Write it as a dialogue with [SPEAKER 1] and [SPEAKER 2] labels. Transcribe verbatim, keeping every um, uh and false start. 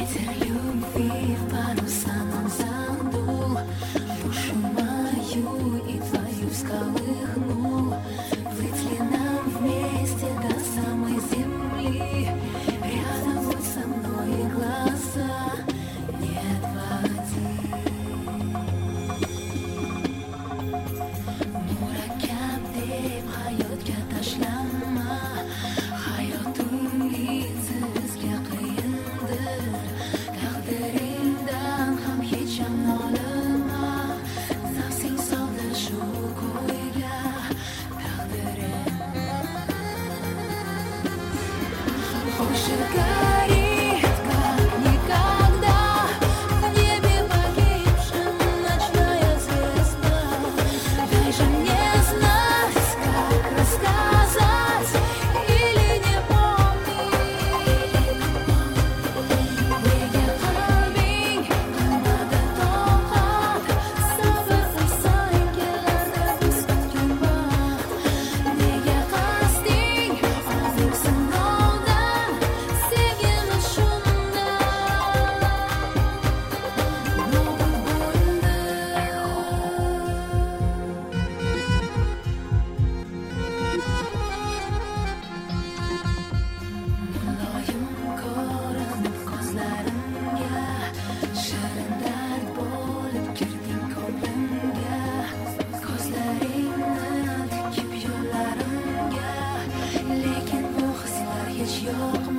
[SPEAKER 1] Ветер любви в парусном саду, душу мою и твою всколыхну. Плыть ли нам вместе до самой земли? Рядом будь со мной и глаза не отводи. Murakkab deb hayotga tashlama, hayotim bizga qiyindir. Taqdiringdan ham hech ham nolima, nafsing soldi shu ko'yga taqdiring. Больше горит, как никогда, в небе погибшим ночная звезда. Дай же мне знать, как рассказать или не помнить. Nega qalbing qilmadi toqat, sabr qilsang kelardi biz kutgan baxt. Nega qasding og'ir sinovdan, sevgimiz shunda nobud bo'ldi. Muloyim ko'rinib ko'zlarimga, shirin dard bo'lib kirding ko'nglimga. Ko'zlaringni tikib yo'llarimga, lekin bu hislar hech yo'q